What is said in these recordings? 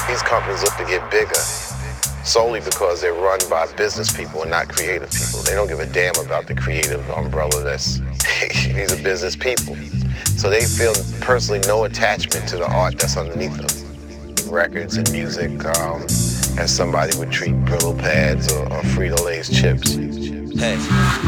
These companies look to get bigger solely because they're run by business people and not creative people. They don't give a damn about the creative umbrella that's, these are business people. So they feel personally no attachment to the art that's underneath them. Records and music, as somebody would treat Brillo pads or Frito-Lay's chips. Hey.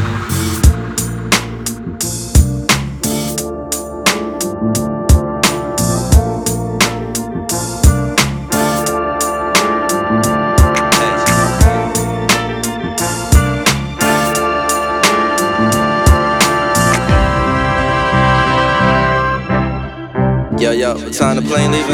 Yo, what time the plane leaving?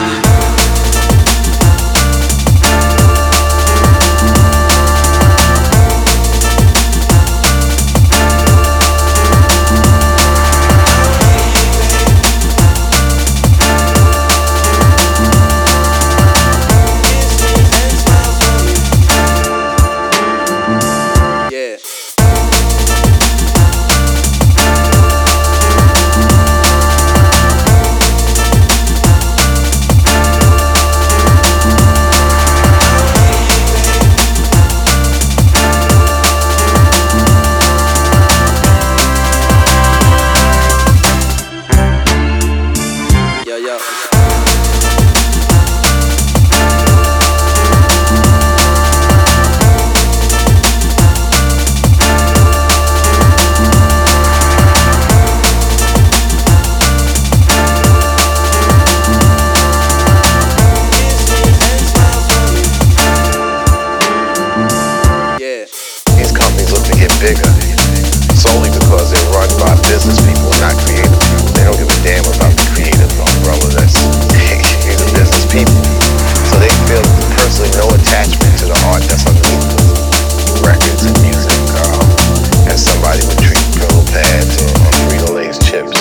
Bigger solely because they're run by business people and not creative people. They don't give a damn about the creative umbrella that's these are business people. So they feel personally no attachment to the art that's underneath them. Records and music, as somebody would treat Brillo pads or Frito-Lay's chips.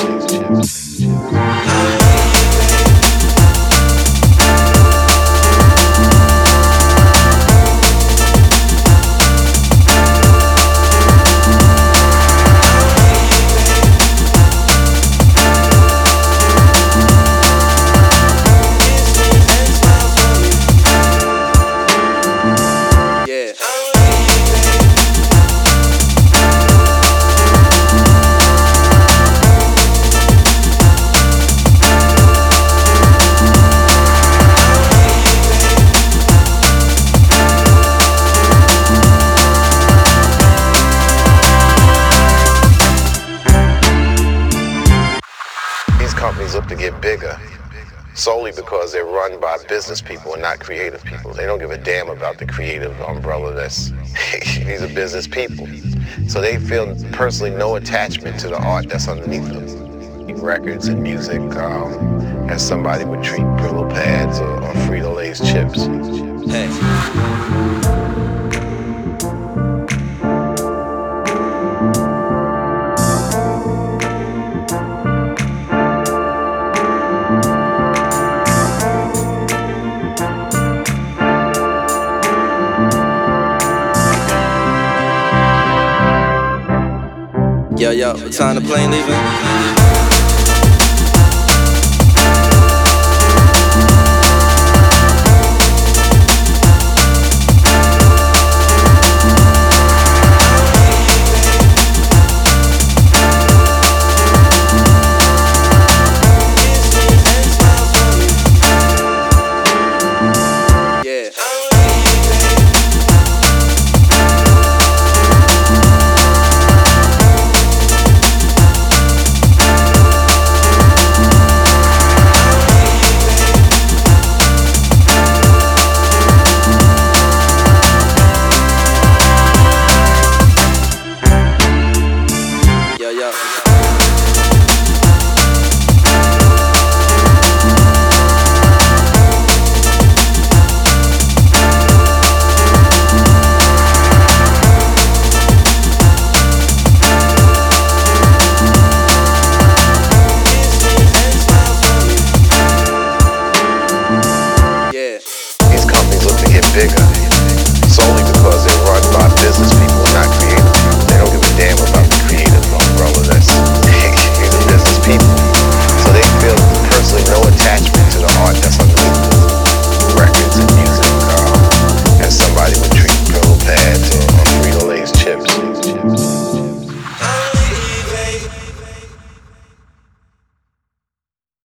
Companies look to get bigger solely because they're run by business people and not creative people. They don't give a damn about the creative umbrella that's these are business people. So they feel personally no attachment to the art that's underneath them. Records and music, as somebody would treat Brillo pads or Frito-Lay's chips. Hey. Yo, what time the plane leaving?